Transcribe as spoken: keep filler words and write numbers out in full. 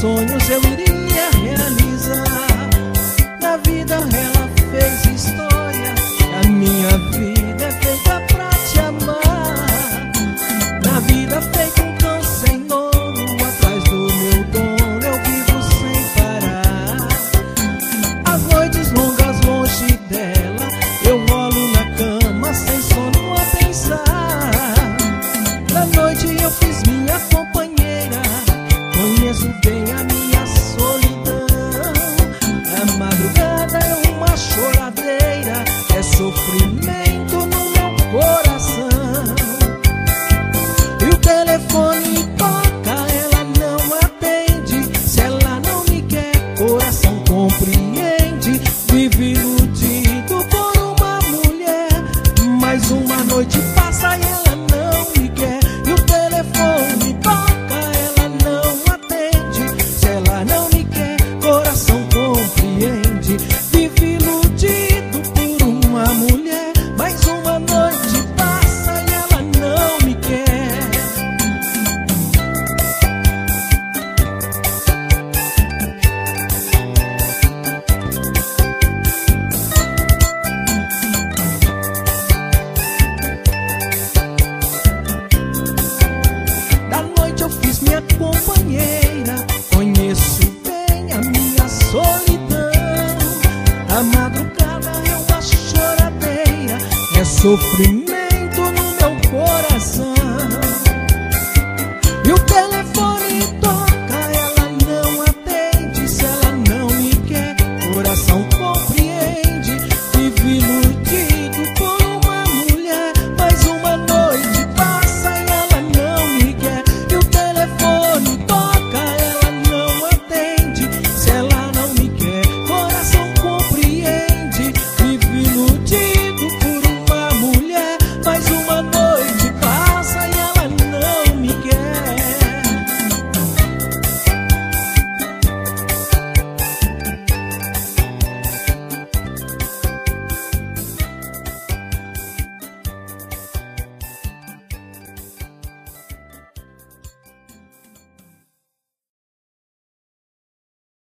sonhos eu iria realizar. Na vida ela fez história, a minha vida é feita pra te amar. Na vida feito um cão sem dono, atrás do meu dono eu vivo sem parar. As noites longas longe dela, eu rolo na cama sem sono a pensar. Na noite eu fiz minha companheira, conheço bem a minha solidão. A madrugada é uma choradeira, é sofrimento no meu coração. E o telefone toca, ela não atende. Se ela não me quer, coração compreende. Vive iludido por uma mulher, mas uma noite passa e ela não me quer. E o telefone toca, ela não atende. Se ela não me quer, coração compreende. Vive iludido por uma mulher, mas uma noite passa e ela não me quer. Da noite eu fiz minha companheira, conheço bem a minha solidão. A madrugada é uma choradeira, é sofrimento